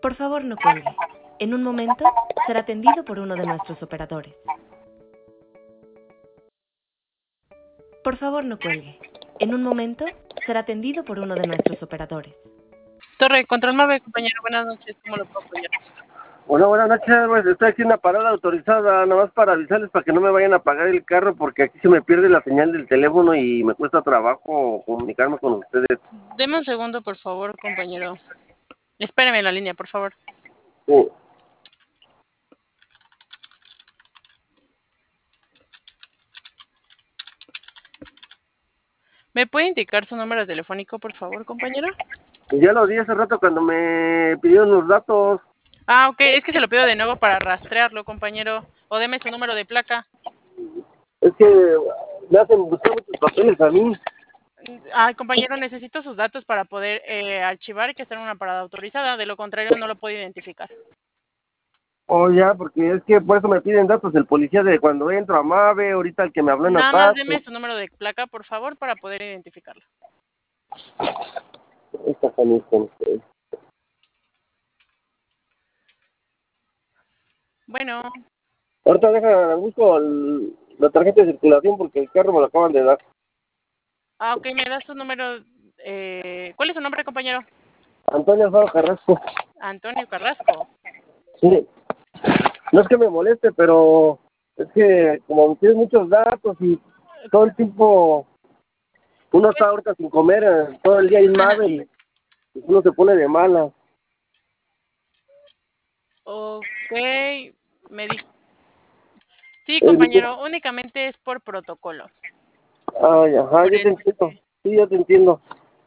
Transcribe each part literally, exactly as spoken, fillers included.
Por favor, no cuelgue. En un momento será atendido por uno de nuestros operadores. Por favor, no cuelgue. En un momento será atendido por uno de nuestros operadores. Torre, Control nueve, compañero, buenas noches, ¿cómo lo puedo apoyar? Hola, buenas noches, pues estoy aquí en una parada autorizada, nada más para avisarles para que no me vayan a pagar el carro porque aquí se me pierde la señal del teléfono y me cuesta trabajo comunicarme con ustedes. Deme un segundo, por favor, compañero. Espéreme en la línea, por favor. Sí. ¿Me puede indicar su número telefónico, por favor, compañero? Ya lo di hace rato cuando me pidieron los datos. Ah, ok, es que se lo pido de nuevo para rastrearlo, compañero. O deme su número de placa. Es que me hacen buscar muchos papeles a mí. Ay, compañero, necesito sus datos para poder eh, archivar que está en una parada autorizada. De lo contrario, no lo puedo identificar. Oh, ya, porque es que por eso me piden datos el policía de cuando entro a Mave, ahorita el que me habló en Nada más atrás. deme su número de placa, por favor, para poder identificarlo. Esta camisa con ustedes. Bueno, Ahorita deja, busco el- la tarjeta de circulación porque el carro me lo acaban de dar. ah, ok, me da su número. Eh, ¿Cuál es su nombre, compañero? Antonio Alfaro Carrasco. Antonio Carrasco. Sí. No es que me moleste, pero es que como me piden muchos datos y todo el tiempo uno está ahorita sin comer eh, todo el día en Mave y uno se pone de mala. Ok, me dijo. Sí, Eh, dice, compañero, únicamente es por protocolo. ay, ajá, Por yo te eso es entiendo. que... Sí, yo te entiendo.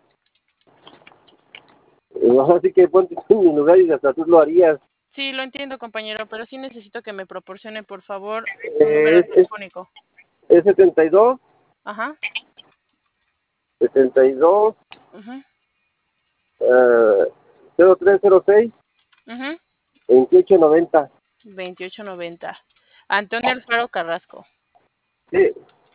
Eh, Así que ponte en mi lugar y hasta tú lo harías. Sí, lo entiendo, compañero, pero sí necesito que me proporcione, por favor, su Eh, número es, es, telefónico. es setenta y dos, Ajá. setenta y dos, Uh-huh, eh, cero tres cero seis, uh-huh. veintiocho noventa. veintiocho noventa. Antonio Alfaro Carrasco. Sí,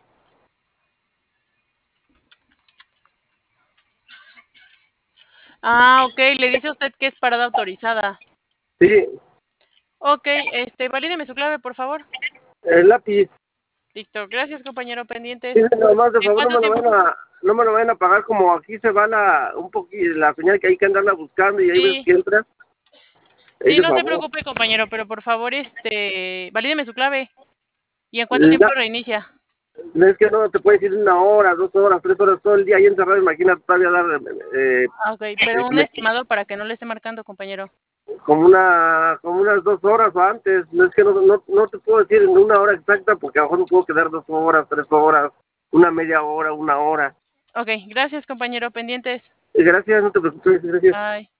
Ah, ok, le dice a usted que es parada autorizada. sí, Ok, este, valídeme su clave, por favor. el lápiz. Listo, gracias, compañero, pendientes. Sí, nada más, de ¿En favor, no cuánto me lo tiempo? vayan a, no me lo vayan a pagar como aquí se va la, un poquito, la señal que hay que andarla buscando y ahí ves Sí, que entra. Ahí, sí, de no se favor. preocupe, compañero, pero por favor, este, valídeme su clave. ¿Y en cuánto tiempo La- reinicia? es que no te puedes ir una hora, dos horas, tres horas, todo el día ahí encerrado, imagínate, todavía dar eh, Ah, ok, pero un me- estimado para que no le esté marcando, compañero. como una como unas dos horas o antes. No es que no, no, no te puedo decir en una hora exacta porque a lo mejor me puedo quedar dos horas, tres horas, una media hora, una hora. Ok, gracias, compañero, pendientes. Gracias, no te preocupes, gracias. Bye.